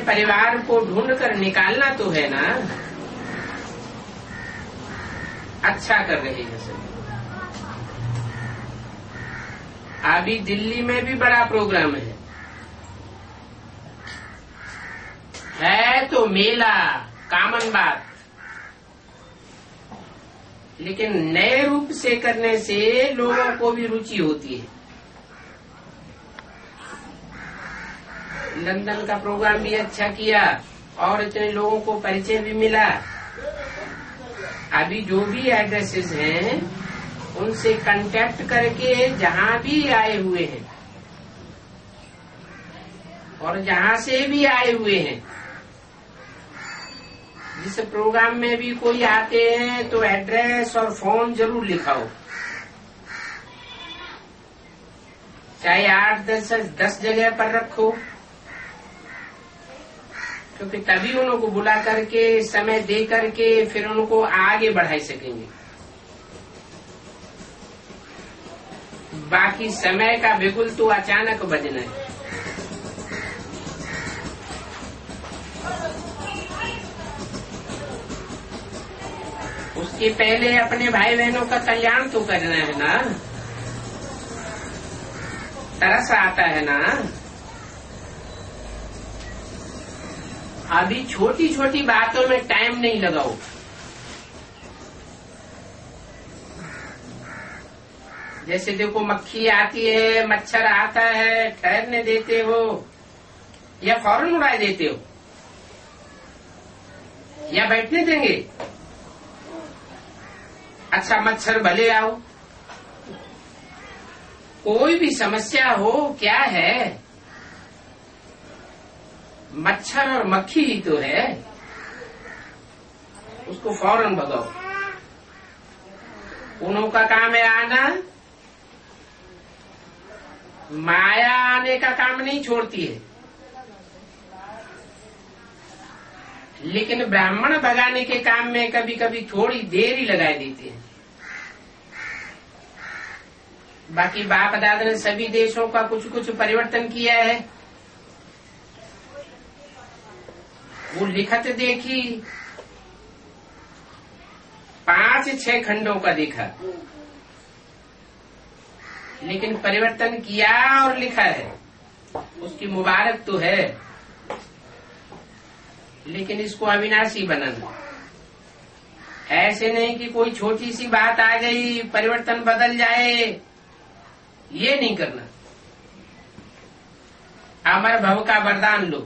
परिवार को ढूंढ कर निकालना तो है ना। अच्छा कर रहे हैं सभी। अभी दिल्ली में भी बड़ा प्रोग्राम है तो मेला कॉमन बात, लेकिन नए रूप से करने से लोगों को भी रुचि होती है। लंदन का प्रोग्राम भी अच्छा किया और इतने लोगों को परिचय भी मिला। अभी जो भी एड्रेसेस हैं उनसे कांटेक्ट करके जहां भी आए हुए हैं और जहां से भी आए हुए हैं, जिस प्रोग्राम में भी कोई आते हैं तो एड्रेस और फोन जरूर लिखाओ। चाहे 8-10 जगह पर रखो, क्योंकि तभी उनको बुला करके समय दे करके फिर उनको आगे बढ़ा सकेंगे। बाकी समय का बिगुल तो अचानक बजना है। उसके पहले अपने भाई बहनों का कल्याण तो करना है ना। तरस आता है ना। अभी छोटी छोटी बातों में टाइम नहीं लगाओ। जैसे देखो, मक्खी आती है, मच्छर आता है, ठहरने देते हो या फौरन उड़ा देते हो या बैठने देंगे? अच्छा, मच्छर भले आओ, कोई भी समस्या हो, क्या है, मच्छर और मक्खी ही तो है, उसको फौरन भगाओ। उन्हों का काम है आना, माया आने का काम नहीं छोड़ती है। लेकिन ब्राह्मण भगाने के काम में कभी कभी थोड़ी देर ही लगा देते हैं। बाकी बाप दादा ने सभी देशों का कुछ कुछ परिवर्तन किया है। वो लिखत देखी, 5-6 खंडों का देखा, लेकिन परिवर्तन किया और लिखा है, उसकी मुबारक तो है। लेकिन इसको अविनाशी बनाना, ऐसे नहीं कि कोई छोटी सी बात आ गई परिवर्तन बदल जाए, ये नहीं करना। अमर भव का वरदान लो।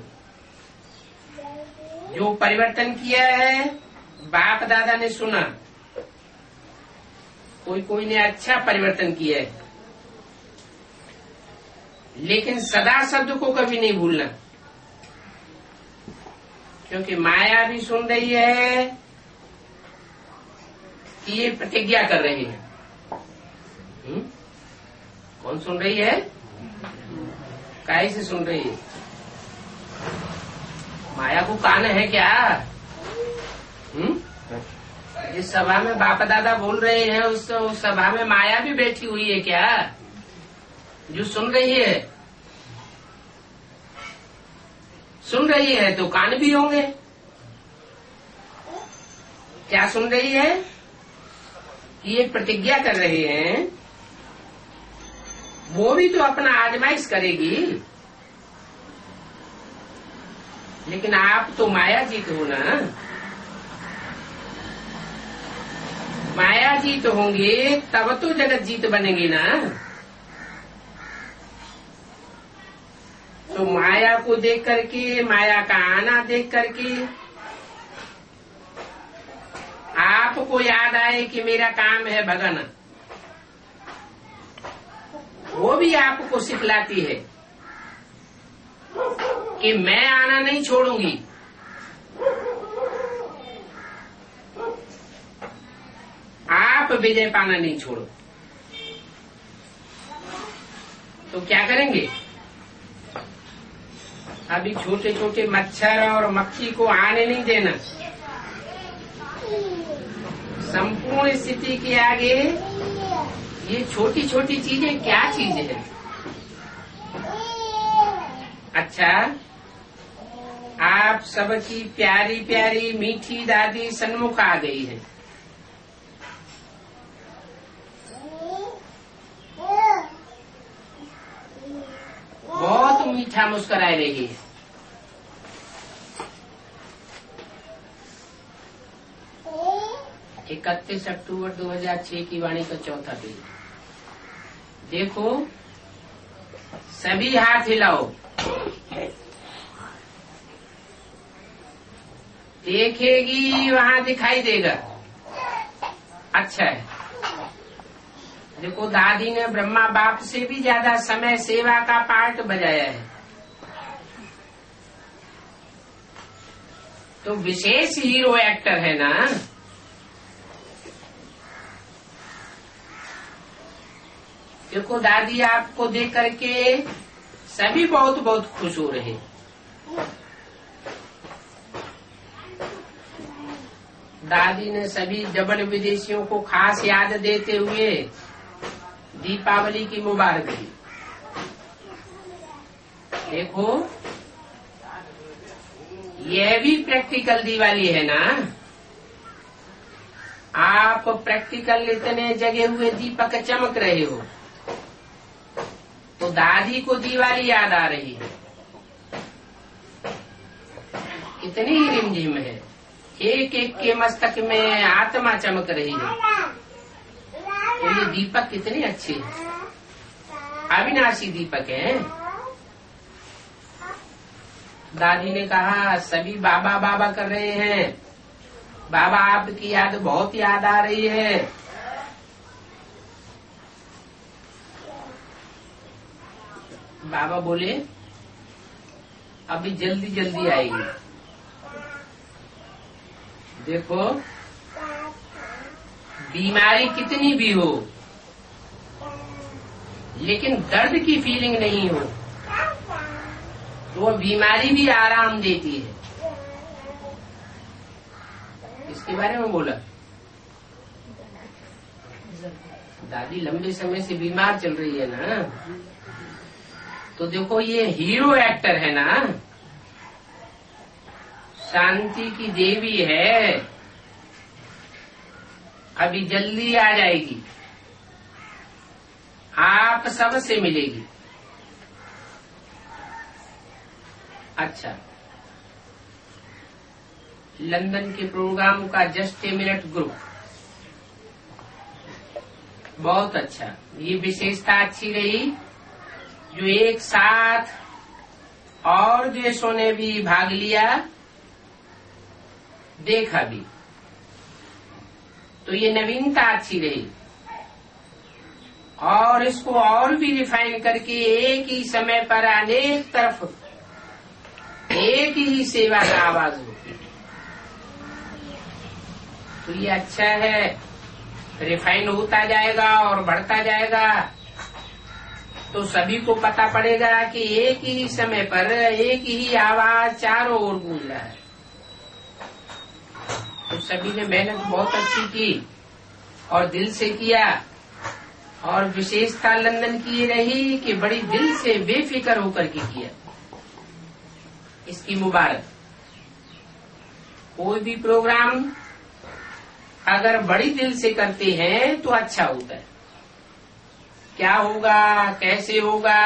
जो परिवर्तन किया है बाप दादा ने सुना, कोई ने अच्छा परिवर्तन किया है, लेकिन सदा शब्द को कभी नहीं भूलना, क्योंकि माया भी सुन रही है कि ये प्रतिज्ञा कर रही है। कौन सुन रही है? काहे से सुन रही है? माया को कान है क्या? जिस सभा में बाप दादा बोल रहे हैं उस सभा में माया भी बैठी हुई है क्या, जो सुन रही है? सुन रही है तो कान भी होंगे। क्या सुन रही है? ये प्रतिज्ञा कर रहे हैं, वो भी तो अपना आजमाइश करेगी। लेकिन आप तो माया जीत हो ना। माया जीत होंगे तब तो जगत जीत बनेगी ना। तो माया को देख करके, माया का आना देख करके आपको याद आए कि मेरा काम है भगाना, वो भी आपको सिखलाती है कि मैं आना नहीं छोड़ूंगी। आप विजय पाना नहीं छोड़ो। तो क्या करेंगे? अभी छोटे छोटे मच्छर और मक्खी को आने नहीं देना। संपूर्ण स्थिति के आगे ये छोटी छोटी चीजें क्या चीज है? अच्छा, आप सबकी प्यारी प्यारी मीठी दादी सन्मुख आ गई है। बहुत मीठा मुस्कुराए रही है। इकतीस अक्टूबर 2006 की वाणी का चौथा पेज। देखो, सभी हाथ हिलाओ। देखेगी वहां दिखाई देगा। अच्छा है। देखो, दादी ने ब्रह्मा बाप से भी ज्यादा समय सेवा का पार्ट बजाया है। तो विशेष हीरो एक्टर है ना। देखो, दादी आपको देख करके सभी बहुत बहुत खुश हो रहे। दादी ने सभी डबल विदेशियों को खास याद देते हुए दीपावली की मुबारक दी। देखो, यह भी प्रैक्टिकल दिवाली है ना। आप प्रैक्टिकल इतने जगे हुए दीपक चमक रहे हो, तो दादी को दिवाली याद आ रही है। इतनी ही रिमझिम है, एक एक के मस्तक में आत्मा चमक रही है। तो ये दीपक कितने अच्छे हैं, अविनाशी दीपक हैं। दादी ने कहा, सभी बाबा बाबा कर रहे हैं। बाबा, आपकी याद बहुत याद आ रही है। बाबा बोले, अभी जल्दी जल्दी आएगी। देखो, बीमारी कितनी भी हो, लेकिन दर्द की फीलिंग नहीं हो, तो वो बीमारी भी आराम देती है। इसके बारे में बोला। दादी लंबे समय से बीमार चल रही है ना। तो देखो, ये हीरो एक्टर है ना, शांति की देवी है। अभी जल्दी आ जाएगी, आप सबसे मिलेगी। अच्छा, लंदन के प्रोग्राम का जस्ट ए मिनट ग्रुप बहुत अच्छा। ये विशेषता अच्छी रही जो एक साथ और देशों ने भी भाग लिया, देखा भी। तो ये नवीनता अच्छी रही, और इसको और भी रिफाइन करके एक ही समय पर अनेक तरफ एक ही सेवा का आवाज होती है। तो ये अच्छा है, रिफाइन होता जाएगा और बढ़ता जाएगा। तो सभी को पता पड़ेगा कि एक ही समय पर एक ही आवाज चारों ओर गूंज रहा है। तो सभी ने मेहनत बहुत अच्छी की और दिल से किया। और विशेषता लंदन की ये रही कि बड़ी दिल से बेफिक्र होकर के किया। इसकी मुबारक। कोई भी प्रोग्राम अगर बड़ी दिल से करते हैं तो अच्छा होता है। क्या होगा, कैसे होगा,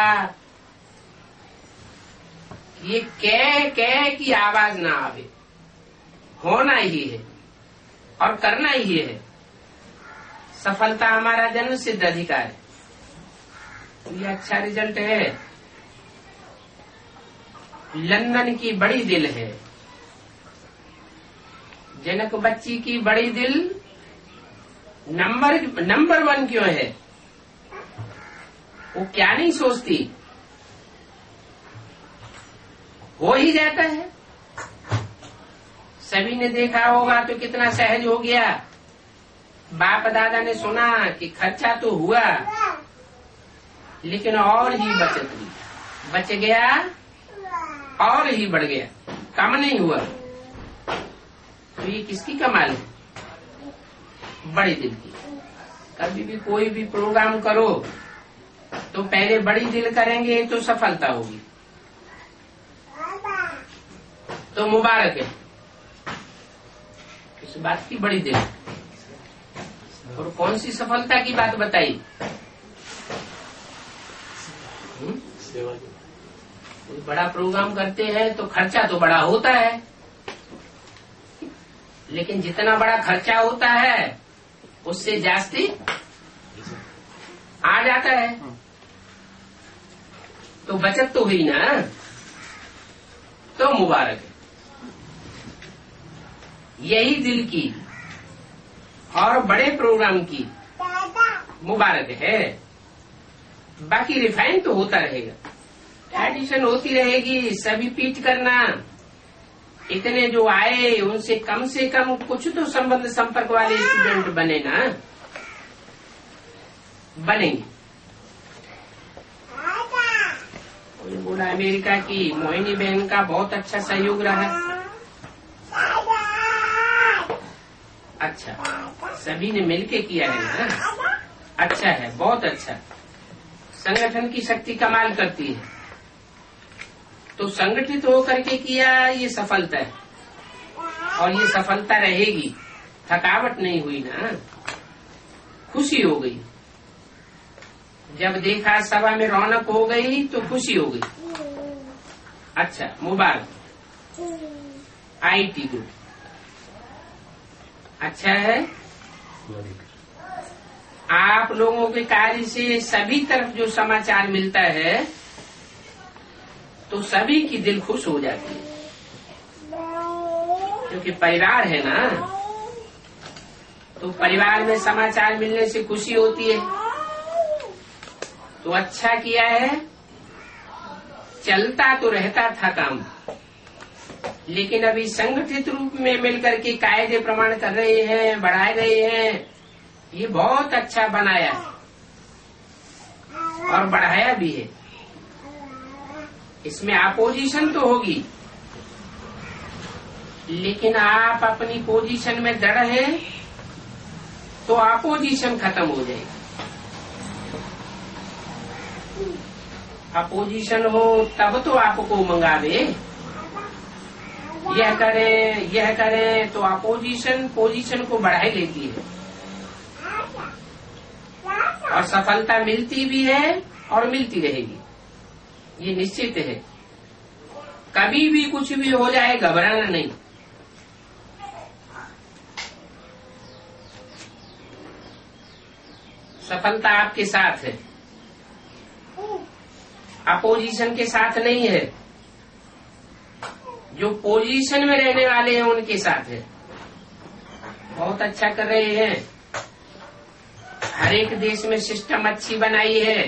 ये कह की आवाज ना आवे, होना ही है और करना ही है। सफलता हमारा जन्म सिद्ध अधिकार है। ये अच्छा रिजल्ट है। लंदन की बड़ी दिल है। जनक बच्ची की बड़ी दिल नंबर 1 क्यों है? वो क्या नहीं सोचती, हो ही जाता है। सभी ने देखा होगा तो कितना सहज हो गया। बाप दादा ने सुना कि खर्चा तो हुआ, लेकिन और ही बचत हुई, बच गया और ही बढ़ गया, कम नहीं हुआ। तो ये किसकी कमाल है? बड़ी दिल की। कभी भी कोई भी प्रोग्राम करो तो पहले बड़ी दिल करेंगे तो सफलता होगी। तो मुबारक है। इस बात की बड़ी देर। और कौन सी सफलता की बात बताई? कोई बड़ा प्रोग्राम करते हैं तो खर्चा तो बड़ा होता है, लेकिन जितना बड़ा खर्चा होता है उससे जास्ती आ जाता है, तो बचत तो हुई ना, तो मुबारक है। यही दिल की और बड़े प्रोग्राम की मुबारक है। बाकी रिफाइन तो होता रहेगा, एडिशन होती रहेगी, सभी पीट करना, इतने जो आए उनसे कम कुछ तो संबंध संपर्क वाले स्टूडेंट बने ना, बनेंगे। कोई बोला अमेरिका की मोहिनी बहन का बहुत अच्छा सहयोग रहा। अच्छा, सभी ने मिलके किया है ना, अच्छा है, बहुत अच्छा। संगठन की शक्ति कमाल करती है, तो संगठित होकर के किया, ये सफलता है और ये सफलता रहेगी। थकावट नहीं हुई ना, खुशी हो गई। जब देखा सभा में रौनक हो गई तो खुशी हो गई। अच्छा, मुबारक। आईटी ग्रुप अच्छा है। आप लोगों के कार्य से सभी तरफ जो समाचार मिलता है तो सभी की दिल खुश हो जाती है, क्योंकि परिवार है ना, तो परिवार में समाचार मिलने से खुशी होती है। तो अच्छा किया है। चलता तो रहता था काम, लेकिन अभी संगठित रूप में मिलकर के कायदे प्रमाण कर रहे हैं, बढ़ा रहे हैं, ये बहुत अच्छा बनाया और बढ़ाया भी है। इसमें अपोजिशन तो होगी, लेकिन आप अपनी पोजीशन में दृढ़ हैं तो अपोजिशन खत्म हो जाएगी। अपोजिशन हो तब तो आपको मंगावे, यह करें तो अपोजिशन पोजीशन को बढ़ाई लेती है और सफलता मिलती भी है और मिलती रहेगी, ये निश्चित है। कभी भी कुछ भी हो जाए घबराना नहीं। सफलता आपके साथ है, अपोजिशन के साथ नहीं है। जो पोजीशन में रहने वाले हैं उनके साथ है। बहुत अच्छा कर रहे हैं। हर एक देश में सिस्टम अच्छी बनाई है।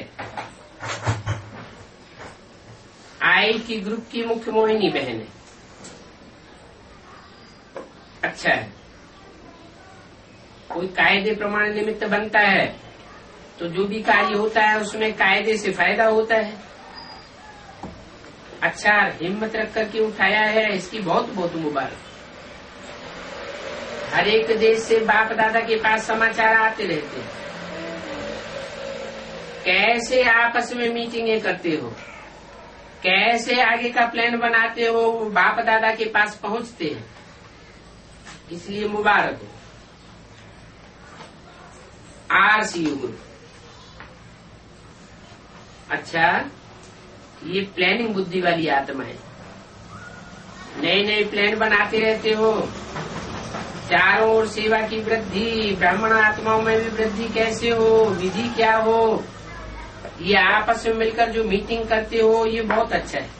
आईटी ग्रुप की मुख्य मोहिनी बहन है, अच्छा है। कोई कायदे प्रमाण निमित्त बनता है तो जो भी कार्य होता है उसमें कायदे से फायदा होता है। अच्छा, हिम्मत रख करके उठाया है, इसकी बहुत बहुत मुबारक। हर एक देश से बाप दादा के पास समाचार आते रहते हैं। कैसे आपस में मीटिंगें करते हो, कैसे आगे का प्लान बनाते हो, बाप दादा के पास पहुंचते हैं, इसलिए मुबारक हो। RCU ग्रुप अच्छा, ये प्लानिंग बुद्धि वाली आत्मा है। नए नए प्लान बनाते रहते हो, चारों ओर सेवा की वृद्धि, ब्राह्मण आत्माओं में भी वृद्धि कैसे हो, विधि क्या हो, ये आपस में मिलकर जो मीटिंग करते हो, ये बहुत अच्छा है।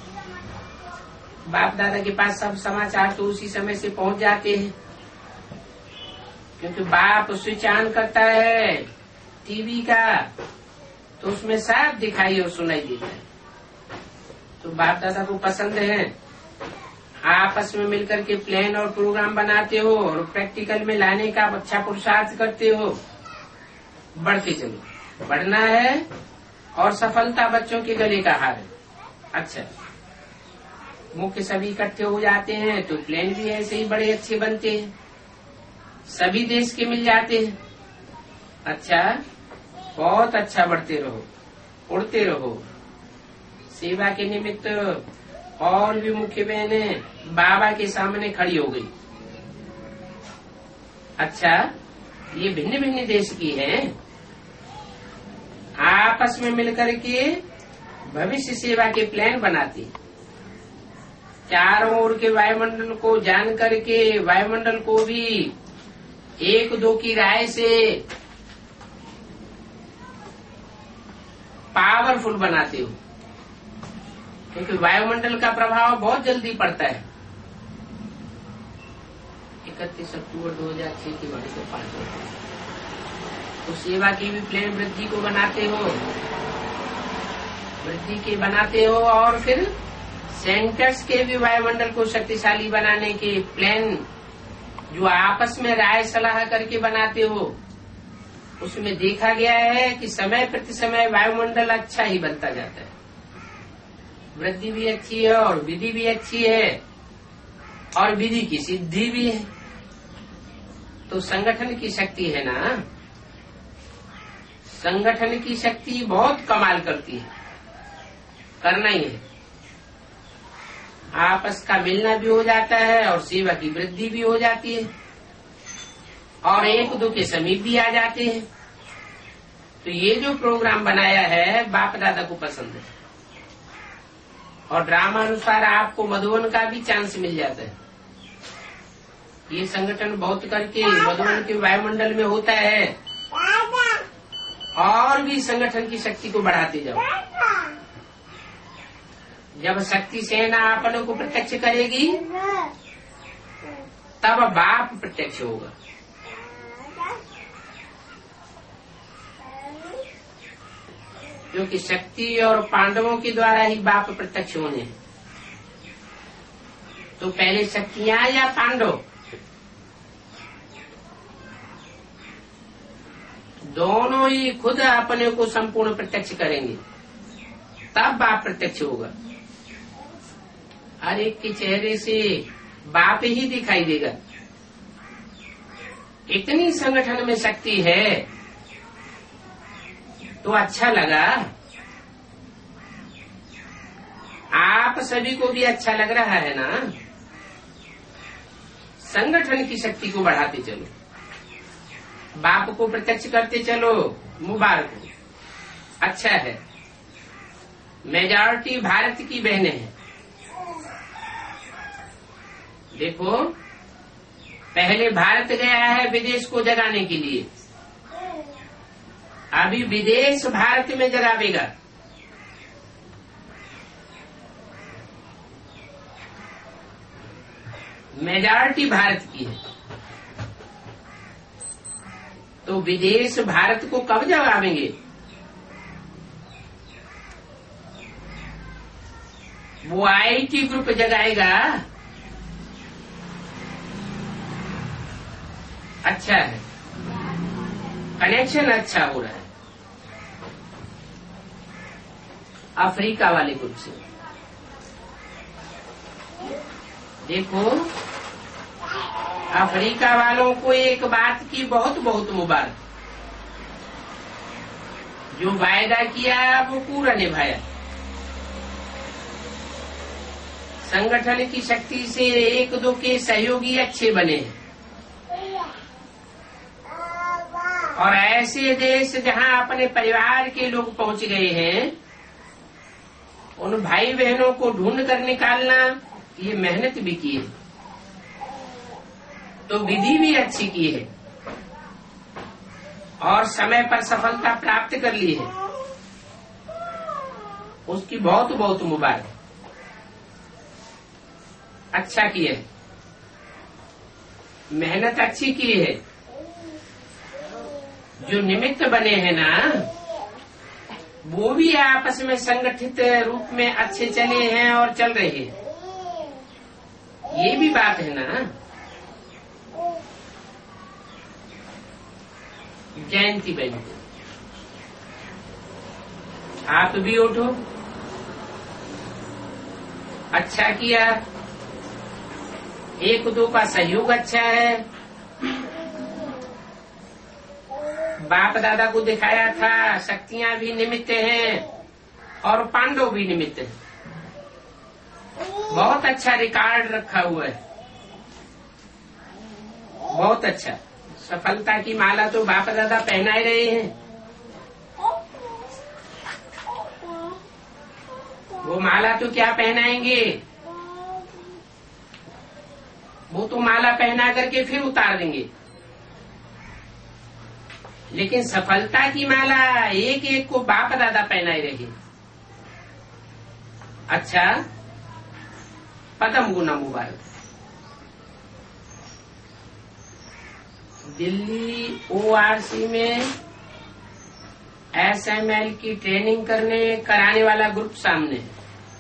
बाप दादा के पास सब समाचार तो उसी समय से पहुंच जाते हैं, क्योंकि बाप स्विच ऑन करता है टीवी का तो उसमें सब दिखाई और सुनाई देता है। तो बाप दादा को पसंद है। आपस में मिलकर के प्लान और प्रोग्राम बनाते हो और प्रैक्टिकल में लाने का अच्छा पुरुषार्थ करते हो। बढ़ते चलो, बढ़ना है और सफलता बच्चों के गले का हार है। अच्छा, मुख्य सभी इकट्ठे हो जाते हैं तो प्लान भी ऐसे ही बड़े अच्छे बनते हैं, सभी देश के मिल जाते हैं। अच्छा, बहुत अच्छा, बढ़ते रहो, उड़ते रहो। सेवा के निमित्त और भी मुख्य बहनें बाबा के सामने खड़ी हो गई। अच्छा, ये भिन्न भिन्न देश की हैं, आपस में मिलकर के भविष्य सेवा के प्लान बनाती, चारों ओर के वायुमंडल को जान करके वायुमंडल को भी एक दो की राय से पावरफुल बनाते हो, क्योंकि वायुमंडल का प्रभाव बहुत जल्दी पड़ता है। 31 अक्टूबर 2006 की बड़ी से 5 तो सेवा की भी प्लान वृद्धि को बनाते हो, वृद्धि के बनाते हो, और फिर सेंटर्स के भी वायुमंडल को शक्तिशाली बनाने के प्लान जो आपस में राय सलाह करके बनाते हो, उसमें देखा गया है कि समय प्रति समय वायुमंडल अच्छा ही बनता जाता है, वृद्धि भी अच्छी है और विधि भी अच्छी है और विधि की सिद्धि भी है। तो संगठन की शक्ति है ना, संगठन की शक्ति बहुत कमाल करती है, करना ही है। आपस का मिलना भी हो जाता है और सेवा की वृद्धि भी हो जाती है और एक दो के समीप भी आ जाते हैं। तो ये जो प्रोग्राम बनाया है बाप दादा को पसंद है, और ड्रामा अनुसार आपको मधुबन का भी चांस मिल जाता है। ये संगठन बहुत करके मधुबन के वायुमंडल में होता है, और भी संगठन की शक्ति को बढ़ाते जाओ। जब शक्ति सेना अपनों को प्रत्यक्ष करेगी तब बाप प्रत्यक्ष होगा। क्योंकि शक्ति और पांडवों के द्वारा ही बाप प्रत्यक्ष होने हैं। तो पहले शक्तियां या पांडव, दोनों ही खुद अपने को संपूर्ण प्रत्यक्ष करेंगे, तब बाप प्रत्यक्ष होगा। हर एक के चेहरे से बाप ही दिखाई देगा। इतनी संगठन में शक्ति है तो अच्छा लगा, आप सभी को भी अच्छा लग रहा है ना। संगठन की शक्ति को बढ़ाते चलो, बाप को प्रत्यक्ष करते चलो, मुबारक हो, अच्छा है। मेजॉरिटी भारत की बहनें हैं। देखो, पहले भारत गया है विदेश को जगाने के लिए, अभी विदेश भारत में जगावेगा। मेजॉरिटी भारत की है, तो विदेश भारत को कब जगावेंगे? वो आईटी ग्रुप जगाएगा। अच्छा है, कनेक्शन अच्छा हो रहा है अफ्रीका वाले ग्रुप से। देखो, अफ्रीका वालों को एक बात की बहुत बहुत मुबारक, जो वायदा किया वो पूरा निभाया। संगठन की शक्ति से एक दो के सहयोगी अच्छे बने हैं, और ऐसे देश जहां अपने परिवार के लोग पहुंच गए हैं, उन भाई बहनों को ढूंढ कर निकालना, ये मेहनत भी की है, तो विधि भी अच्छी की है, और समय पर सफलता प्राप्त कर ली है, उसकी बहुत बहुत मुबारक। अच्छा की है, मेहनत अच्छी की है। जो निमित्त बने हैं ना, वो भी आपस में संगठित रूप में अच्छे चले हैं और चल रहे हैं, ये भी बात है ना। जयंती बहन, आप भी उठो, अच्छा किया, एक दो का सहयोग अच्छा है। बाप दादा को दिखाया था शक्तियां भी निमित्त हैं और पांडव भी निमित्त हैं, बहुत अच्छा रिकॉर्ड रखा हुआ है, बहुत अच्छा। सफलता की माला तो बाप दादा पहनाए रहे हैं। वो माला तो क्या पहनाएंगे, वो तो माला पहना करके फिर उतार देंगे, लेकिन सफलता की माला एक एक को बाप दादा पहनाए रहे। अच्छा, पदम गुना मुबारक। दिल्ली ORC में SML की ट्रेनिंग कराने वाला ग्रुप सामने है।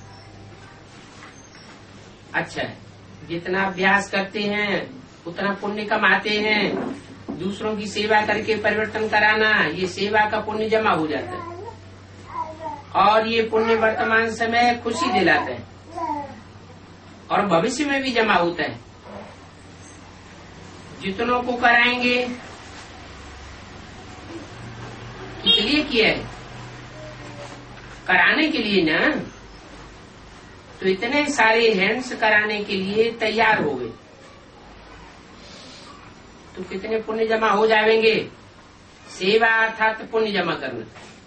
अच्छा है, जितना अभ्यास करते हैं उतना पुण्य कमाते हैं। दूसरों की सेवा करके परिवर्तन कराना, ये सेवा का पुण्य जमा हो जाता है, और ये पुण्य वर्तमान समय खुशी दिलाता है और भविष्य में भी जमा होता है। जितनों को कराएंगे, इसलिए किया है, कराने के लिए ना, तो इतने सारे हैंड्स कराने के लिए तैयार हो गए, तो कितने पुण्य जमा हो जाएंगे। सेवा अर्थात पुण्य जमा करना।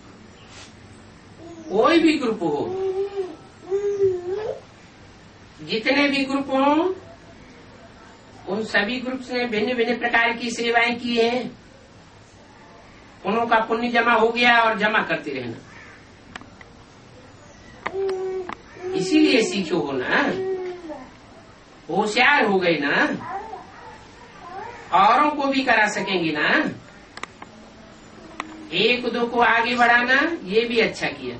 कोई भी ग्रुप हो, जितने भी ग्रुप हो, उन सभी ग्रुप्स ने भिन्न भिन्न प्रकार की सेवाएं की हैं, उनों का पुण्य जमा हो गया और जमा करते रहना। इसीलिए सीखो हो ना, होशियार हो गए ना, औरों को भी करा सकेंगे ना। एक दो को आगे बढ़ाना, ये भी अच्छा किया।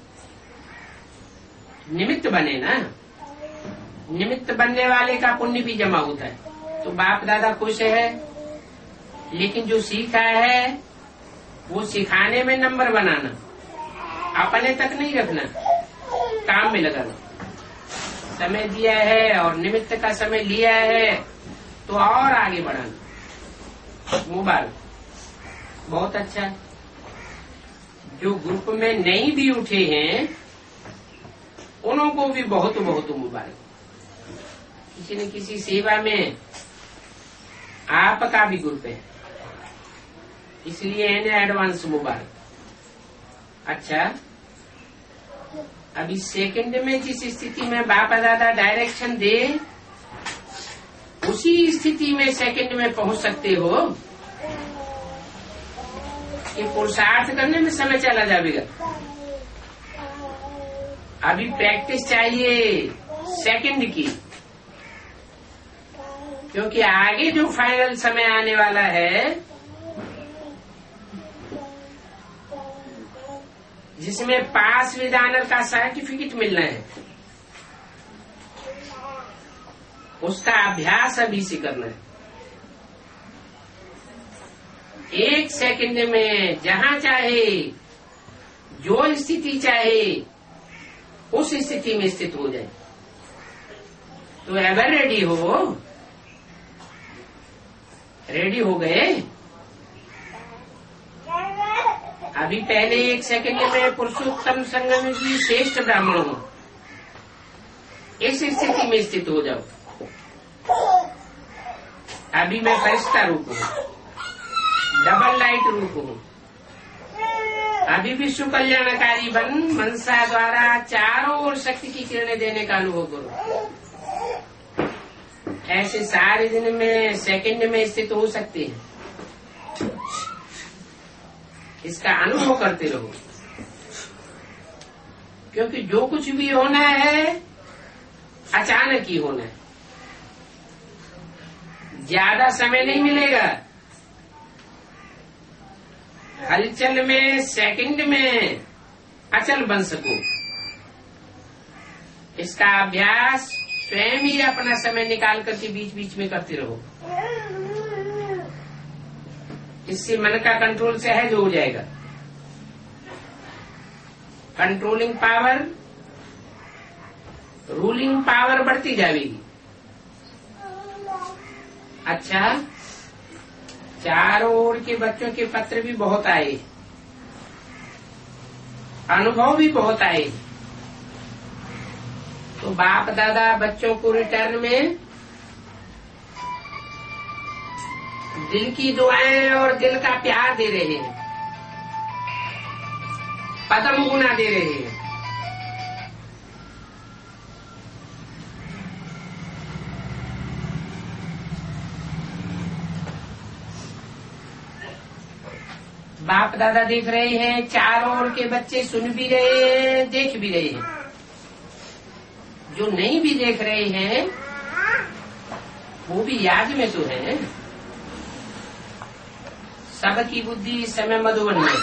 निमित्त बने ना, निमित्त बनने वाले का पुण्य भी जमा होता है। तो बाप दादा खुश है, लेकिन जो सीखा है वो सिखाने में नंबर बनाना, अपने तक नहीं रखना, काम में लगाना। समय दिया है और निमित्त का समय लिया है तो और आगे बढ़ाना। मुबारक, बहुत अच्छा। जो ग्रुप में नहीं भी उठे हैं उन्हों को भी बहुत बहुत मुबारक। किसी न किसी सेवा में आपका भी ग्रुप है, इसलिए इन्हें एडवांस मुबारक। अच्छा, अभी सेकंड में जिस स्थिति में बाप दादा डायरेक्शन दे, उसी स्थिति में सेकंड में पहुंच सकते हो। ये पुरुषार्थ करने में समय चला जाएगा। अभी प्रैक्टिस चाहिए सेकंड की, क्योंकि आगे जो फाइनल समय आने वाला है, जिसमें पास विद ऑनर का सर्टिफिकेट मिलना है, उसका अभ्यास अभी से करना है। एक सेकंड में जहां चाहे, जो स्थिति चाहे, उस स्थिति में स्थित हो जाए। तो एवर रेडी हो, रेडी हो गए। अभी पहले एक सेकंड में पुरुषोत्तम संगम की श्रेष्ठ ब्राह्मण हो, इस स्थिति में स्थित हो जाओ। अभी मैं फरिश्ता रूप हूँ, डबल लाइट रूप हूँ। अभी विश्व कल्याणकारी बन मनसा द्वारा चारों ओर शक्ति की किरणें देने का अनुभव करो। ऐसे सारे दिन में सेकंड में स्थित हो सकते हैं, इसका अनुभव करते रहो। क्योंकि जो कुछ भी होना है अचानक ही होना है, ज्यादा समय नहीं मिलेगा। हलचल में सेकंड में अचल बन सको, इसका अभ्यास स्वयं ही अपना समय निकाल करके बीच बीच में करते रहो। इससे मन का कंट्रोल सहज हो जाएगा। कंट्रोलिंग पावर, रूलिंग पावर बढ़ती जाएगी। अच्छा, चारों ओर के बच्चों के पत्र भी बहुत आए, अनुभव भी बहुत आए। तो तो बाप दादा बच्चों को रिटर्न में दिल की दुआएं और दिल का प्यार दे रहे हैं, पदम गुना दे रहे हैं। बाप दादा देख रहे हैं, चारों ओर के बच्चे सुन भी रहे हैं, देख भी रहे हैं। जो नहीं भी देख रहे हैं वो भी याद में तो है। सबकी बुद्धि इस समय मधुबन में,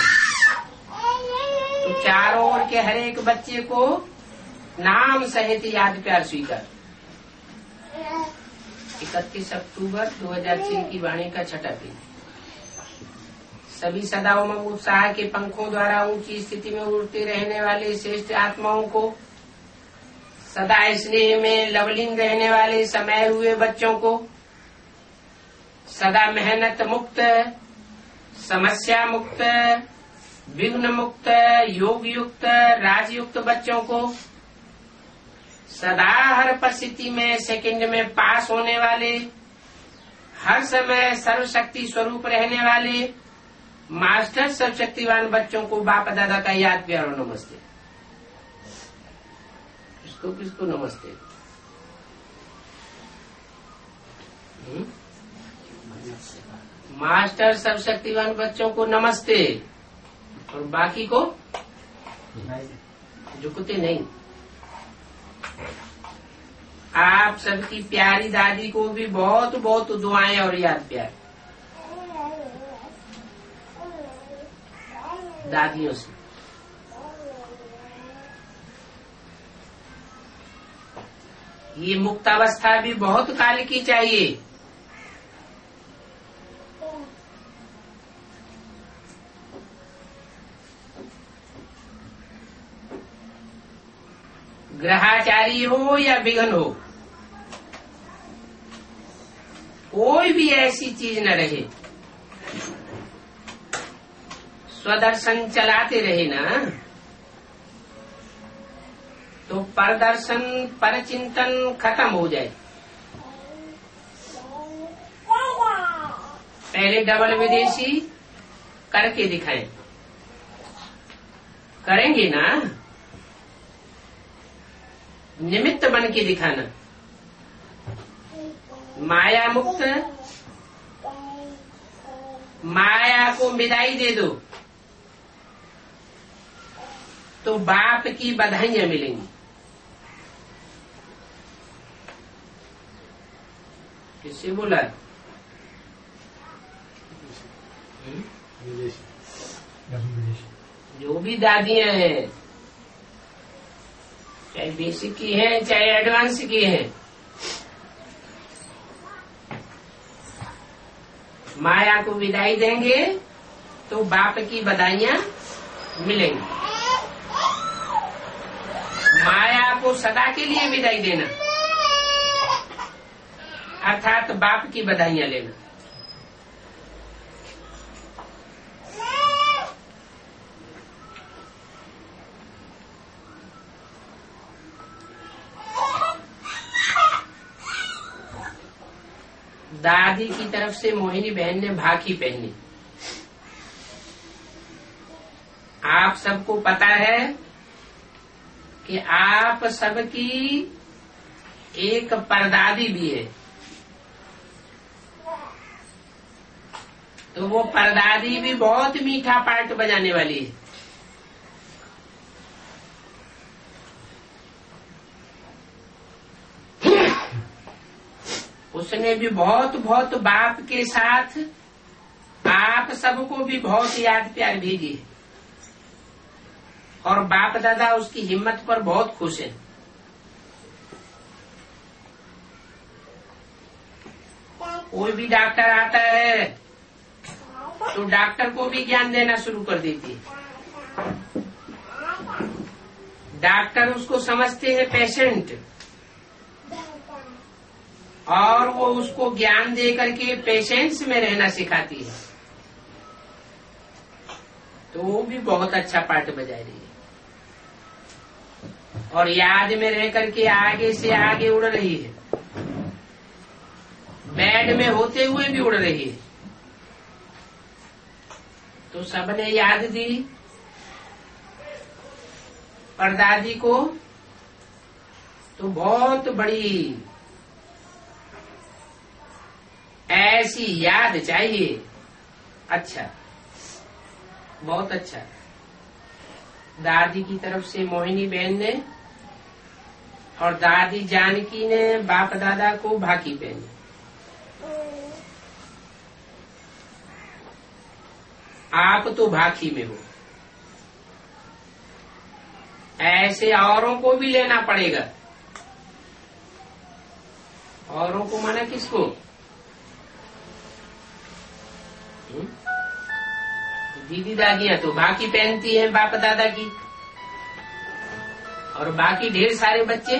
तो चारों ओर के हर एक बच्चे को नाम सहित याद प्यार स्वीकार। 31 अक्टूबर 2006 की वाणी का छठा पेज। सभी सदा उमंग उत्साह के पंखों द्वारा ऊंची स्थिति में उड़ते रहने वाले श्रेष्ठ आत्माओं को, सदा स्नेह में लवलीन रहने वाले समय हुए बच्चों को, सदा मेहनत मुक्त, समस्या मुक्त, विघ्न मुक्त, योग युक्त, राजयुक्त बच्चों को, सदा हर परिस्थिति में सेकंड में पास होने वाले, हर समय सर्वशक्ति स्वरूप रहने वाले मास्टर सर्वशक्तिवान बच्चों को बाप दादा का याद प्यार और नमस्ते। किसको किसको नमस्ते? मास्टर सर्वशक्तिवान बच्चों को नमस्ते, और बाकी को झुकते नहीं। आप सबकी प्यारी दादी को भी बहुत बहुत दुआएं और याद प्यार दादियों से। ये मुक्तावस्था भी बहुत काल की चाहिए। ग्रहाचारी हो या विघ्न हो, कोई भी ऐसी चीज न रहे, स्वदर्शन चलाते रहे ना, तो परदर्शन पर चिंतन खत्म हो जाए। पहले डबल विदेशी करके दिखाएं, करेंगे ना, निमित्त बन के दिखाना। माया मुक्त, माया को विदाई दे दो तो बाप की बधाइयां मिलेंगी। किससे बोला? जो भी दादियां हैं, चाहे बेसिक की है चाहे एडवांस की है, माया को विदाई देंगे तो बाप की बधाइयां मिलेंगी। माया को सदा के लिए विदाई देना अर्थात बाप की बधाइयां लेना। दादी की तरफ से मोहिनी बहन ने भाखी पहनी। आप सबको पता है कि आप सबकी एक परदादी भी है, तो वो परदादी भी बहुत मीठा पार्ट बजाने वाली है। उसने भी बहुत बहुत बाप के साथ आप सबको भी बहुत याद प्यार भेजी है, और बाप दादा उसकी हिम्मत पर बहुत खुश है। कोई भी डॉक्टर आता है तो डॉक्टर को भी ज्ञान देना शुरू कर देती है। डॉक्टर उसको समझते हैं पेशेंट, और वो उसको ज्ञान दे करके पेशेंस में रहना सिखाती है, तो वो भी बहुत अच्छा पार्ट बजा रही है। और याद में रह करके आगे से आगे उड़ रही है, बेड में होते हुए भी उड़ रही है। तो सबने याद दी परदादी को, तो बहुत बड़ी ऐसी याद चाहिए। अच्छा, बहुत अच्छा। दादी की तरफ से मोहिनी बहन ने और दादी जानकी ने बाप दादा को भाकी पहनी। आप तो भाकी में हो, ऐसे औरों को भी लेना पड़ेगा। औरों को माना किसको? दीदी दादियां तो बाकी पहनती हैं बाप दादा की, और बाकी ढेर सारे बच्चे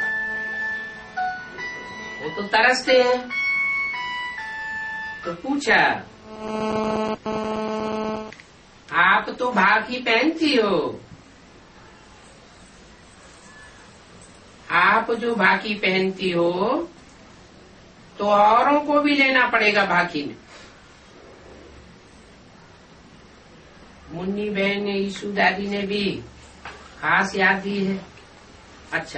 वो तो तरसते हैं। तो पूछा, आप तो बाकी पहनती हो, आप जो बाकी पहनती हो तो औरों को भी लेना पड़ेगा बाकी में। मुन्नी बहन ने, ईशु दादी ने भी खास याद दी है। अच्छा,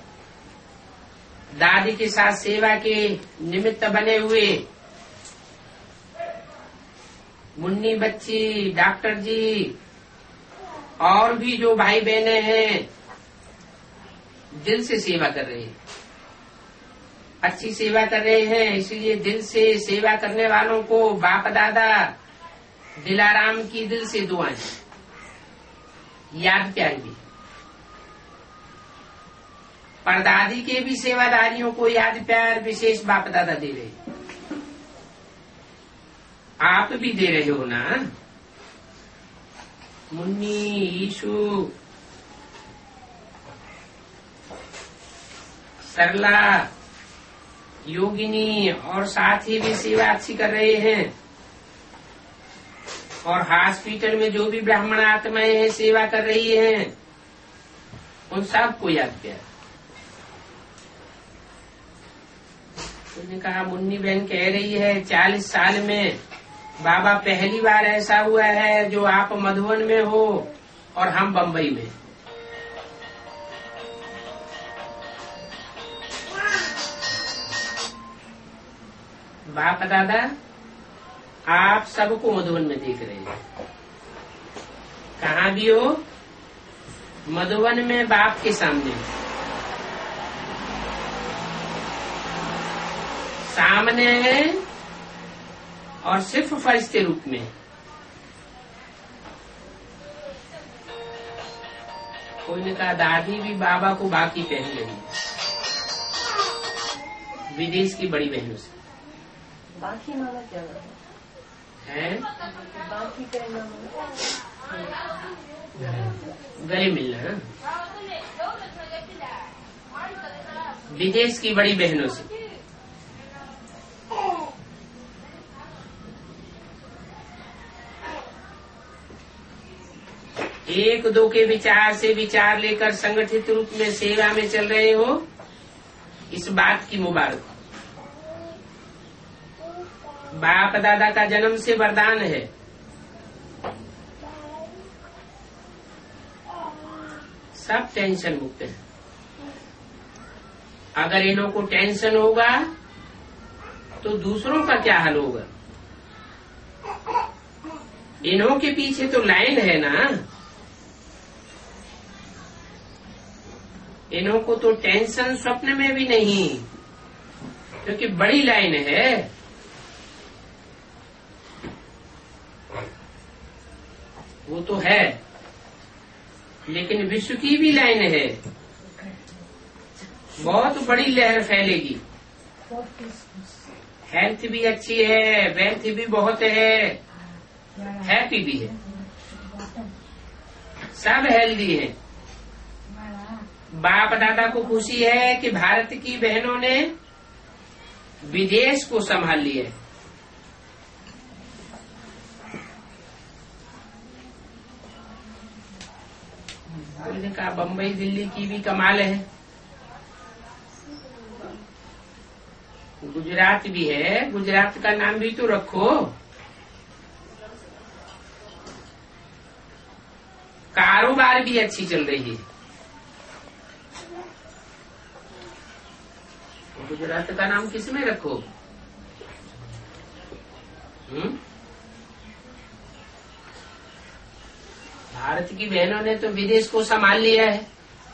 दादी के साथ सेवा के निमित्त बने हुए मुन्नी बच्ची, डॉक्टर जी और भी जो भाई बहने हैं दिल से सेवा कर रहे हैं, अच्छी सेवा कर रहे हैं। इसलिए दिल से सेवा करने वालों को बाप दादा दिलाराम की दिल से दुआएं, याद प्यार भी। परदादी के भी सेवादारियों को याद प्यार विशेष बाप दादा दे रहे। आप भी दे रहे हो ना? मुन्नी, ईशु, सरला, योगिनी और साथी भी सेवा अच्छी कर रहे हैं। और हॉस्पिटल में जो भी ब्राह्मण आत्माएं हैं सेवा कर रही हैं, उन सबको याद किया। उसने कहा, मुन्नी बहन कह रही है 40 साल में बाबा पहली बार ऐसा हुआ है जो आप मधुबन में हो और हम बम्बई में। बाप दादा आप सबको मधुबन में देख रहे हैं। कहाँ भी हो, मधुबन में बाप के सामने, सामने है और सिर्फ फरिश्ते रूप में। कोई ने कहा, दादी भी बाबा को बाकी पहन रही विदेश की बड़ी बहनों से। बाकी माना क्या है? बाकी पहनना गले मिलना। विदेश की बड़ी बहनों से। एक दो के विचार से विचार लेकर संगठित रूप में सेवा में चल रहे हो, इस बात की मुबारक। बाप दादा का जन्म से वरदान है, सब टेंशन मुक्त है। अगर इन्हों को टेंशन होगा तो दूसरों का क्या हाल होगा? इन्हों के पीछे तो लाइन है ना। इन्हों को तो टेंशन स्वप्न में भी नहीं, क्योंकि बड़ी लाइन है। वो तो है, लेकिन विश्व की भी लाइन है, बहुत बड़ी लहर फैलेगी। हेल्थ भी अच्छी है, वेल्थ भी बहुत है, हैप्पी भी है, सब हेल्दी है। बाप दादा को खुशी है कि भारत की बहनों ने विदेश को संभाल लिया है। मैंने कहा बम्बई दिल्ली की भी कमाल है, गुजरात भी है, गुजरात का नाम भी तो रखो। कारोबार भी अच्छी चल रही है, गुजरात का नाम किस में रखो? भारत की बहनों ने तो विदेश को संभाल लिया है।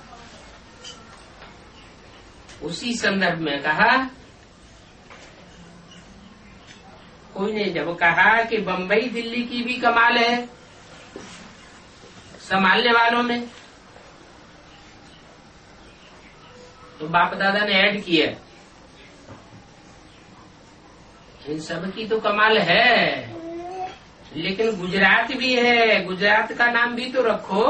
उसी संदर्भ में कहा, कोई ने जब कहा कि बम्बई दिल्ली की भी कमाल है संभालने वालों में, तो बाप दादा ने ऐड किया, इन सब की तो कमाल है, लेकिन गुजरात भी है, गुजरात का नाम भी तो रखो।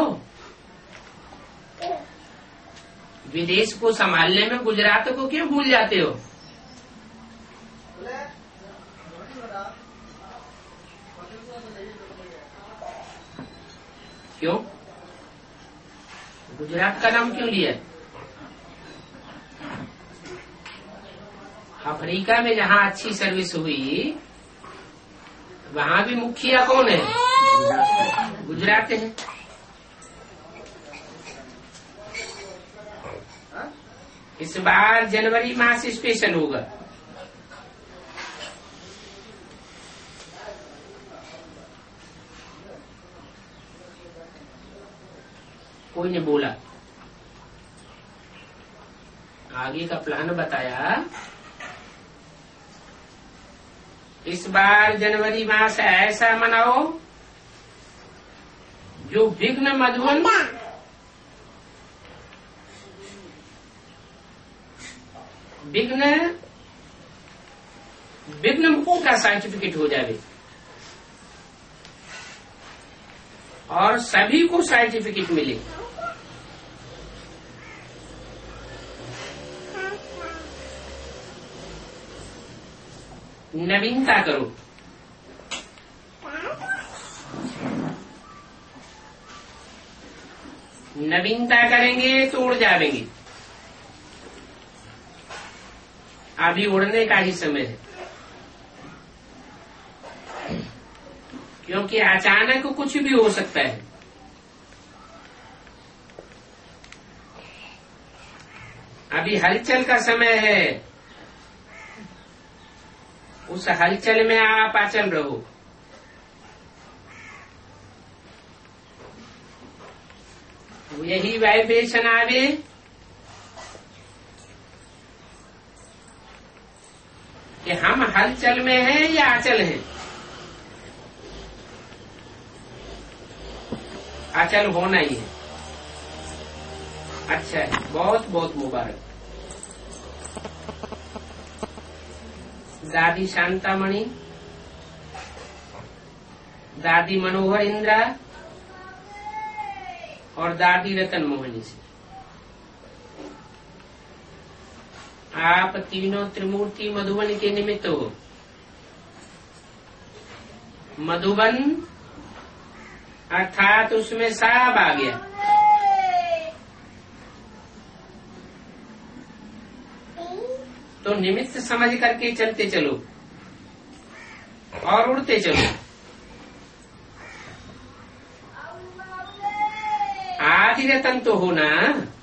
विदेश को संभालने में गुजरात को क्यों भूल जाते हो? क्यों गुजरात का नाम क्यों लिया? अफ्रीका में जहाँ अच्छी सर्विस हुई वहाँ भी मुखिया कौन है? गुजरात है। इस बार जनवरी माह से स्पेशल होगा। कोई ने बोला, आगे का प्लान बताया। इस बार जनवरी मास ऐसा मनाओ जो विघ्न मधुबन विघ्न मुक्त का सर्टिफिकेट हो जाए और सभी को सर्टिफिकेट मिले। नवीनता करो, नवीनता करेंगे तो उड़ जाएंगे। अभी उड़ने का ही समय है, क्योंकि अचानक कुछ भी हो सकता है। अभी हलचल का समय है, उस हलचल में आप अचल रहो। यही वाइब्रेशन आवे कि हम हलचल में हैं या अचल हैं। अचल होना ही है। अच्छा है, बहुत बहुत मुबारक। दादी शांतामणि, दादी मनोहर इंद्रा और दादी रतन मोहनी से आप तीनों त्रिमूर्ति मधुबन के निमित्त हो। मधुबन अर्थात उसमें सब आ गया। तो निमित्त समझ करके चलते चलो और उड़ते चलो। आदि रतन तो हो ना।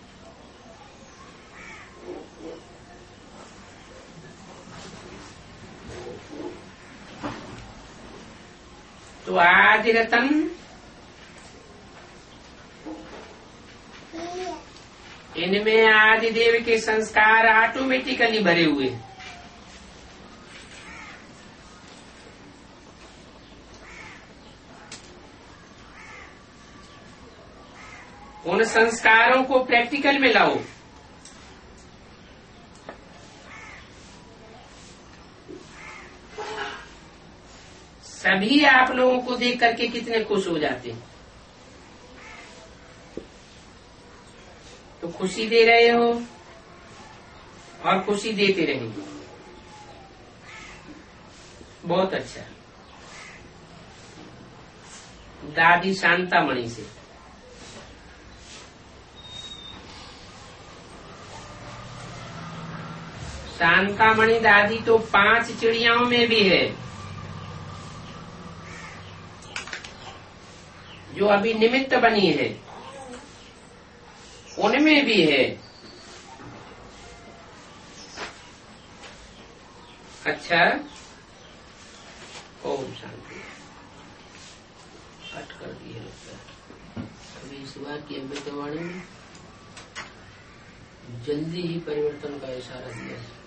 तो आदि रतन इनमें आदि देव के संस्कार ऑटोमेटिकली भरे हुए। उन संस्कारों को प्रैक्टिकल में लाओ। सभी आप लोगों को देख करके कितने खुश हो जाते हैं। तो खुशी दे रहे हो और खुशी देते रहेंगे। बहुत अच्छा। दादी शांतामणि से शांतामणि दादी तो 5 चिड़ियाओं में भी है, जो अभी निमित्त बनी है उनमें भी है। अच्छा, ओम शांति। कट कर दिए लगता है। अभी इस बार की अमृतवाणी में जल्दी ही परिवर्तन का इशारा दिया है।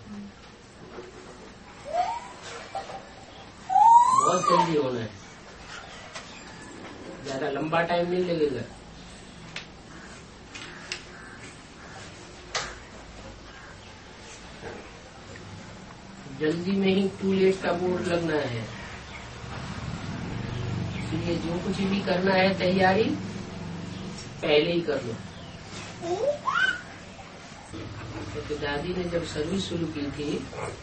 बहुत जल्दी होना है, ज्यादा लंबा टाइम नहीं लगेगा। जल्दी में ही टू लेट का बोर्ड लगना है, इसलिए जो कुछ भी करना है तैयारी पहले ही कर लो। तो दादी ने जब सर्विस शुरू की थी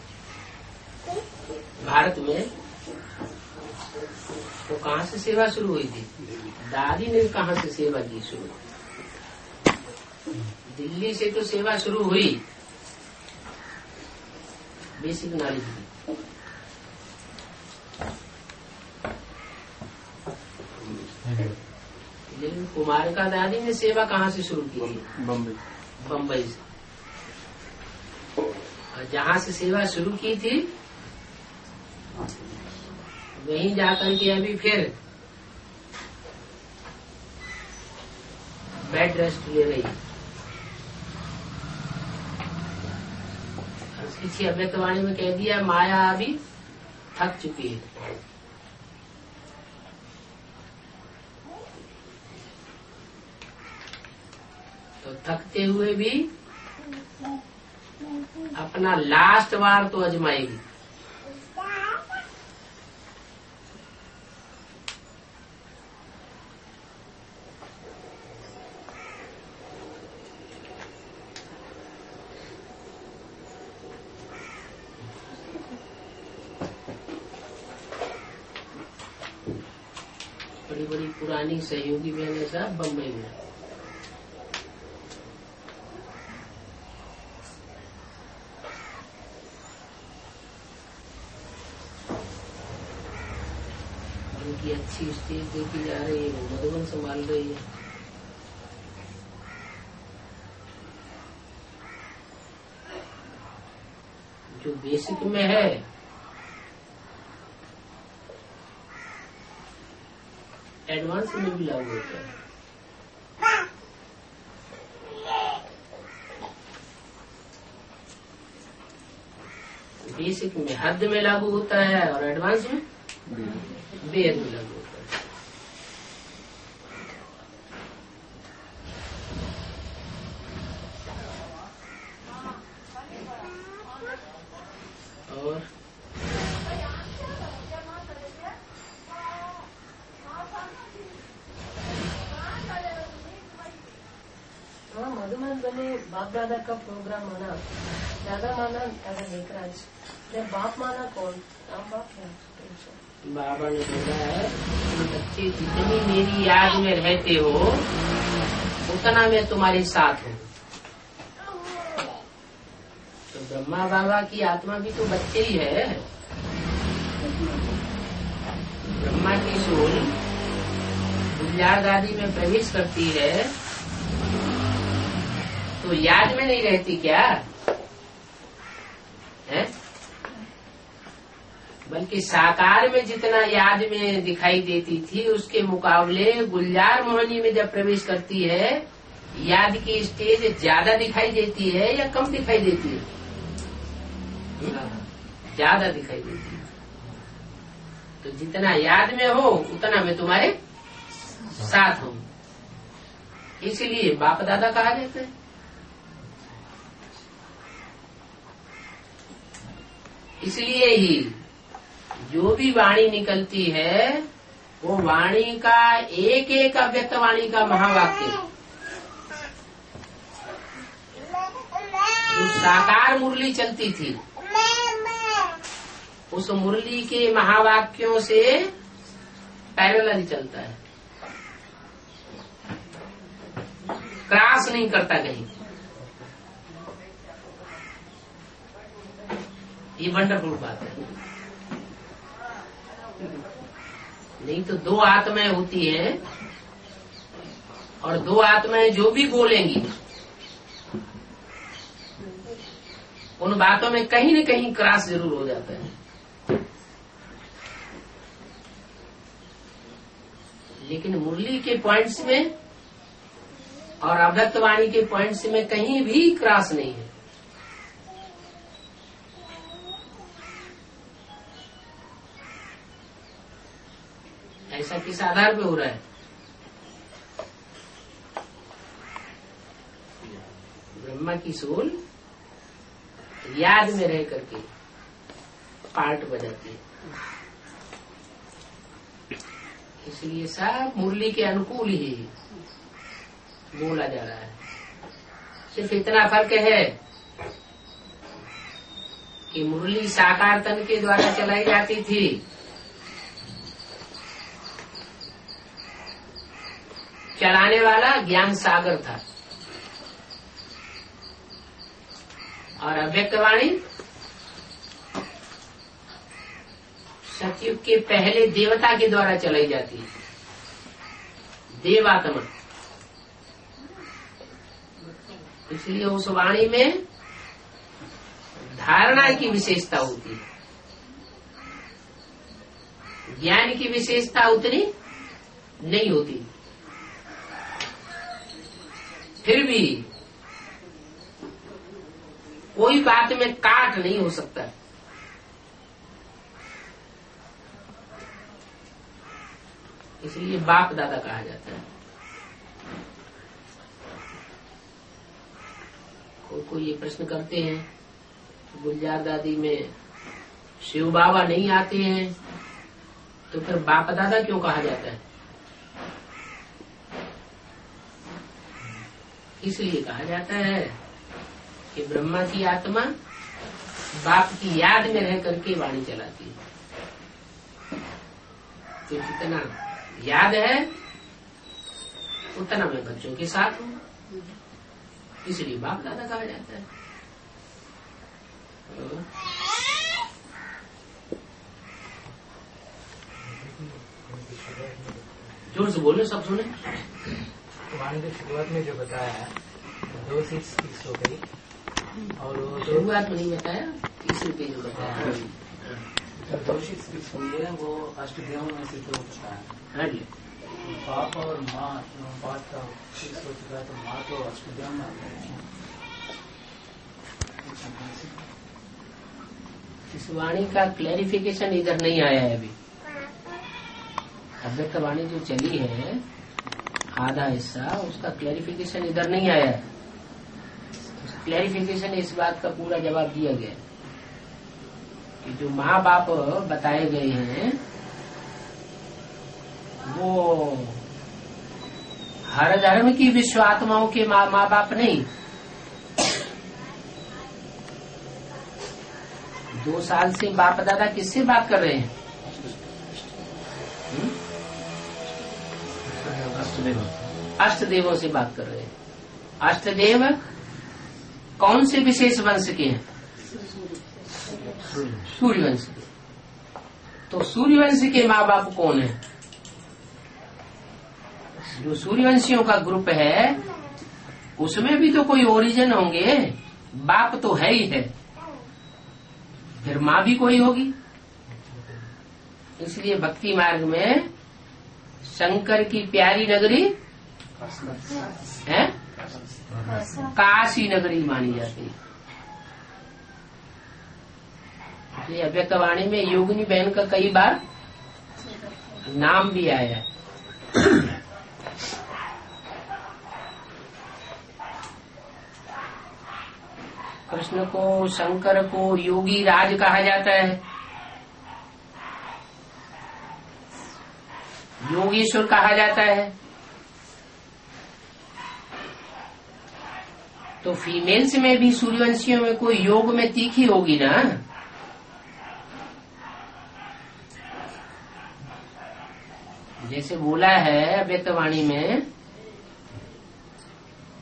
भारत में, तो कहाँ से सेवा शुरू हुई थी? दादी ने कहाँ से सेवा की शुरू? दिल्ली से तो सेवा शुरू हुई, बेसिक नॉलेज की। लेकिन कुमारिका दादी ने सेवा कहाँ से शुरू की थी? बम्बई से। और जहाँ से सेवा शुरू की थी वहीं जाकर के अभी फिर बेड रेस्ट ले रही। किसी अव्यक्तवाणी में कह दिया माया अभी थक चुकी है। तो थकते हुए भी अपना लास्ट बार तो आजमाएगी। बड़ी बड़ी पुरानी सहयोगी बहनें सब बम्बई में। उनकी अच्छी स्टेज देखी जा रही है, मधुबन संभाल रही है। जो बेसिक में है एडवांस में भी लागू होता है। बेसिक में हद में लागू होता है और एडवांस में बेहद में लागू होता है। और मधुमन बने बाप दादा का प्रोग्राम माना, दादा माना दादा लेखराज, जब बाप माना कौन? राम बाप है। बाबा ने बोला है कि बच्चे जितनी मेरी याद में रहते हो उतना मैं तुम्हारे साथ हूँ। तो ब्रह्मा बाबा की आत्मा भी तो बच्चे ही है। ब्रह्मा की सोल गुलजार दादी में प्रवेश करती है तो याद में नहीं रहती क्या है? बल्कि साकार में जितना याद में दिखाई देती थी उसके मुकाबले गुलजार मोहनी में जब प्रवेश करती है याद की स्टेज ज्यादा दिखाई देती है या कम दिखाई देती है? ज्यादा दिखाई देती है। तो जितना याद में हो उतना मैं तुम्हारे साथ हूँ, इसलिए बाप दादा कहा जाता है। इसलिए ही जो भी वाणी निकलती है वो वाणी का एक एक अव्यक्त वाणी का महावाक्य, जो साकार मुरली चलती थी उस मुरली के महावाक्यों से पैरेलल चलता है, क्रॉस नहीं करता कहीं। ये वंडरफुल बात है। नहीं तो दो आत्माएं होती हैं और दो आत्माएं जो भी बोलेंगी उन बातों में कहीं न कहीं क्रॉस जरूर हो जाता है। लेकिन मुरली के पॉइंट्स में और अव्यक्त वाणी के पॉइंट्स में कहीं भी क्रॉस नहीं है। ऐसा किस आधार पे हो रहा है? ब्रह्मा की सोल याद में रह करके पार्ट बजाती है, इसलिए सब मुरली के अनुकूल ही बोला जा रहा है। सिर्फ इतना फर्क है कि मुरली साकार तन के द्वारा चलाई जाती थी, चलाने वाला ज्ञान सागर था, और अव्यक्त वाणी सतयुग के पहले देवता के द्वारा चलाई जाती है, देवात्मा। इसलिए उस वाणी में धारणा की विशेषता होती है, ज्ञान की विशेषता उतनी नहीं होती। फिर भी कोई बात में काट नहीं हो सकता। इसलिए बाप दादा कहा जाता है। कोई ये प्रश्न करते हैं गुलजार दादी में शिव बाबा नहीं आते हैं तो फिर बाप दादा क्यों कहा जाता है? इसलिए कहा जाता है कि ब्रह्मा की आत्मा बाप की याद में रह करके वाणी चलाती है। तो जितना याद है उतना मैं बच्चों के साथ हूँ, इसलिए बाप दादा कहा जाता है। जोर से बोलो, सब सुने। वाणी की शुरुआत में जो बताया है 2 सीट्स फिक्स हो गई, और शुरुआत में नहीं बताया, तीसरे पेज में बताया। जो 2 सीट्स फिक्स हुई है वो अष्टदेव में से जो बताया है। बाप और माँ बात का फिक्स हो चुका है, तो माँ तो अष्टदेव में इस वाणी का क्लैरिफिकेशन इधर नहीं आया है अभी। अव्यक्त वाणी जो चली है आधा हिस्सा, उसका क्लैरिफिकेशन इधर नहीं आया है। क्लैरिफिकेशन इस बात का पूरा जवाब दिया गया कि जो माँ बाप बताए गए हैं वो हर धर्म की विश्व आत्माओं के माँ बाप नहीं। 2 साल से बाप दादा किससे बात कर रहे हैं? अष्टदेवों से बात कर रहे हैं। अष्टदेव कौन से विशेष वंश के हैं? सूर्यवंश के। तो सूर्यवंश के माँ बाप कौन है? जो सूर्यवंशियों का ग्रुप है उसमें भी तो कोई ओरिजिन होंगे, बाप तो है ही है, फिर माँ भी कोई होगी। इसलिए भक्ति मार्ग में शंकर की प्यारी नगरी है काशी नगरी मानी जाती है। इसलिए अव्यक्त वाणी में योगिनी बहन का कई बार नाम भी आया है। कृष्ण को, शंकर को योगी राज कहा जाता है, योगेश्वर कहा जाता है। तो फीमेल्स में भी सूर्यवंशियों में कोई योग में तीखी होगी ना। जैसे बोला है अव्यक्त वाणी में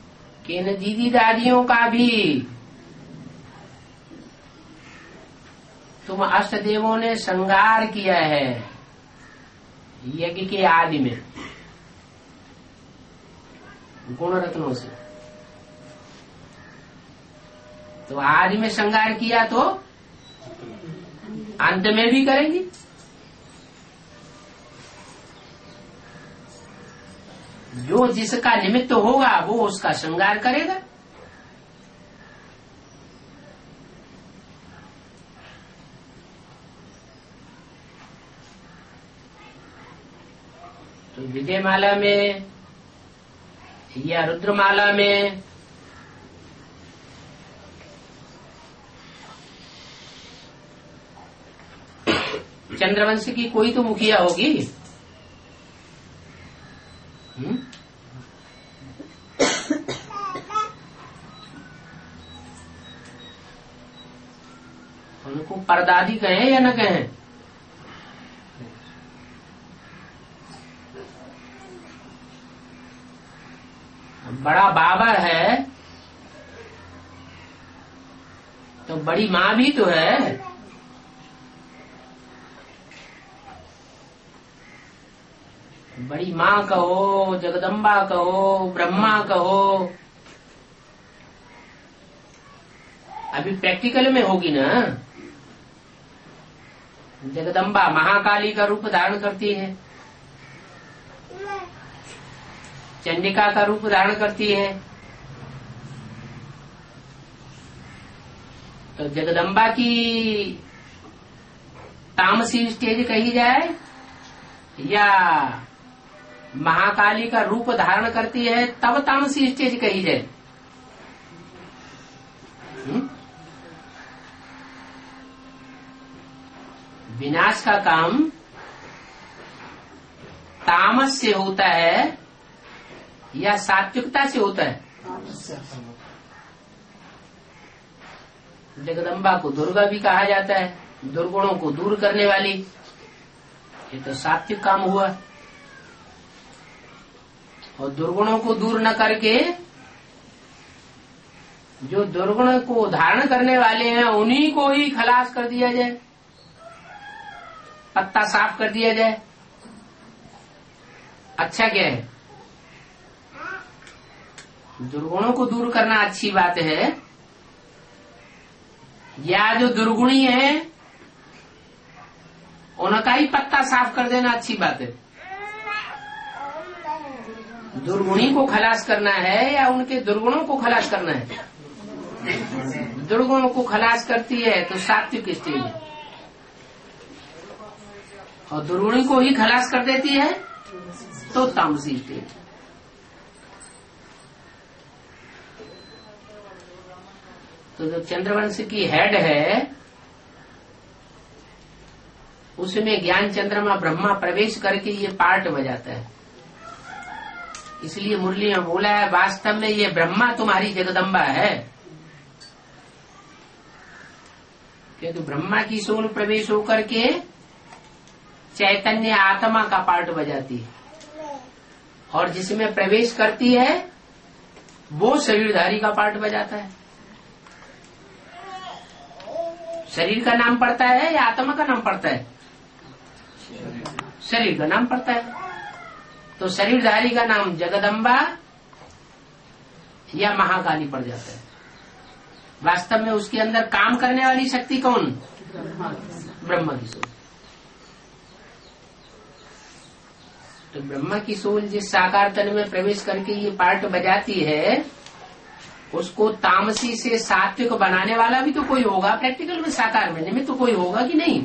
कि इन दीदी दादियों का भी तुम अष्ट देवों ने श्रृंगार किया है यज्ञ के आदि में गुण रत्नों से। तो आदि में श्रृंगार किया तो अंत में भी करेंगी। जो जिसका निमित्त होगा वो उसका श्रृंगार करेगा। तो विजयमाला में या रुद्रमाला में चंद्रवंश की कोई तो मुखिया होगी। उनको परदादी कहें या न कहें? बड़ा बाबा है तो बड़ी माँ भी तो है। बड़ी माँ कहो, जगदम्बा कहो, ब्रह्मा कहो, अभी प्रैक्टिकल में होगी ना। जगदम्बा महाकाली का रूप धारण करती है, चंडिका का रूप धारण करती है। तो जगदम्बा की तामसी स्टेज कही जाए या महाकाली का रूप धारण करती है तब तामसी स्टेज कही जाए? विनाश का काम तामस से होता है या सात्विकता से होता है? जगदम्बा को दुर्गा भी कहा जाता है, दुर्गुणों को दूर करने वाली। ये तो सात्विक काम हुआ। और दुर्गुणों को दूर न करके जो दुर्गुण को धारण करने वाले हैं उन्हीं को ही खलास कर दिया जाए, पत्ता साफ कर दिया जाए। अच्छा क्या है? दुर्गुणों को दूर करना अच्छी बात है या जो दुर्गुणी है उनका ही पत्ता साफ कर देना अच्छी बात है? दुर्गुणी को खलास करना है या उनके दुर्गुणों को खलास करना है? दुर्गुणों को खलास करती है तो सात्विक स्टेज है, और दुर्गुणी को ही खलास कर देती है तो तामसी स्टेज। तो जो चंद्रवंश की हेड है उसमें ज्ञान चंद्रमा ब्रह्मा प्रवेश करके ये पार्ट बजाता है। इसलिए मुरली में बोला है वास्तव में ये ब्रह्मा तुम्हारी जगदम्बा है, क्योंकि ब्रह्मा की सोल प्रवेश होकर के चैतन्य आत्मा का पार्ट बजाती है, और जिसमें प्रवेश करती है वो शरीरधारी का पार्ट बजाता है। शरीर का नाम पड़ता है या आत्मा का नाम पड़ता है? शरीर का नाम पड़ता है। तो शरीरधारी का नाम जगदम्बा या महाकाली पड़ जाता है। वास्तव में उसके अंदर काम करने वाली शक्ति कौन? ब्रह्मा की सोल। तो ब्रह्मा की सोल जिस साकार तन में प्रवेश करके ये पार्ट बजाती है उसको तामसी से सात्विक बनाने वाला भी तो कोई होगा प्रैक्टिकल में, साकार में निमित्त तो कोई होगा कि नहीं।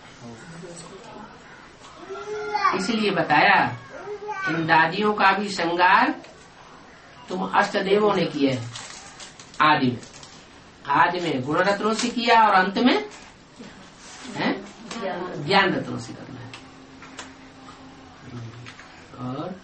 इसलिए बताया इन दादियों का भी श्रृंगार तुम अष्ट देवों ने किया है। आदि में गुण रत्नों से किया और अंत में ज्ञान रत्नों से करना है। और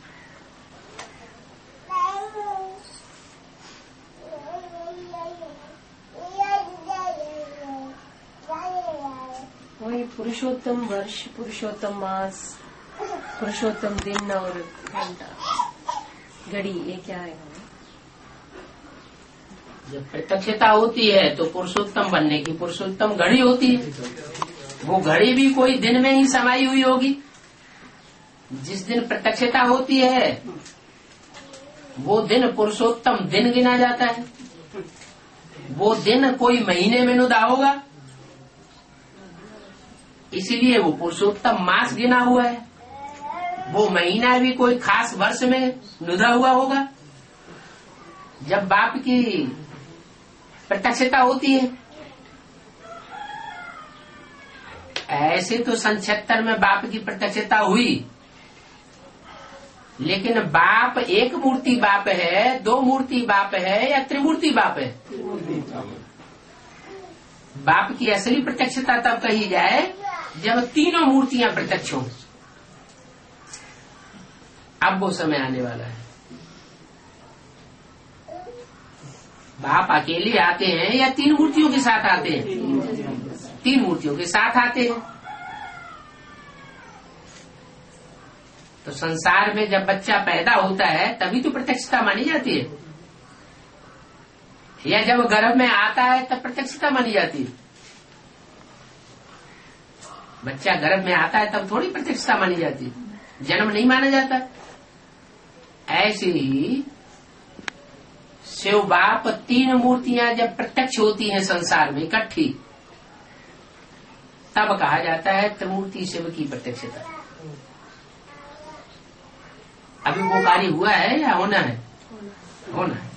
वही पुरुषोत्तम वर्ष, पुरुषोत्तम मास, पुरुषोत्तम दिन और घंटा घड़ी, ये क्या है? जब प्रत्यक्षता होती है तो पुरुषोत्तम बनने की पुरुषोत्तम घड़ी होती है। वो घड़ी भी कोई दिन में ही समाई हुई होगी। जिस दिन प्रत्यक्षता होती है वो दिन पुरुषोत्तम दिन गिना जाता है। वो दिन कोई महीने में नुदा होगा, इसीलिए वो पुरुषोत्तम मास गिना हुआ है। वो महीना भी कोई खास वर्ष में नुदा हुआ होगा जब बाप की प्रत्यक्षता होती है। ऐसे तो सन 76 में बाप की प्रत्यक्षता हुई, लेकिन बाप एक मूर्ति बाप है, दो मूर्ति बाप है या त्रिमूर्ति बाप है? बाप की असली प्रत्यक्षता तब कही जाए जब तीनों मूर्तियां प्रत्यक्ष हों। अब वो समय आने वाला है। बाप अकेले आते हैं या तीन मूर्तियों के साथ आते हैं? तीन मूर्तियों के साथ आते हैं। तो संसार में जब बच्चा पैदा होता है तभी तो प्रत्यक्षता मानी जाती है, या जब गर्भ में आता है तब प्रत्यक्षता मानी जाती है? बच्चा गर्भ में आता है तब थोड़ी प्रत्यक्षता मानी जाती है, जन्म नहीं माना जाता। ऐसे ही शिव बाप तीन मूर्तियां जब प्रत्यक्ष होती हैं संसार में इकट्ठी, तब कहा जाता है त्रिमूर्ति शिव की प्रत्यक्षता। अभी वो कार्य हुआ है या होना है? होना है।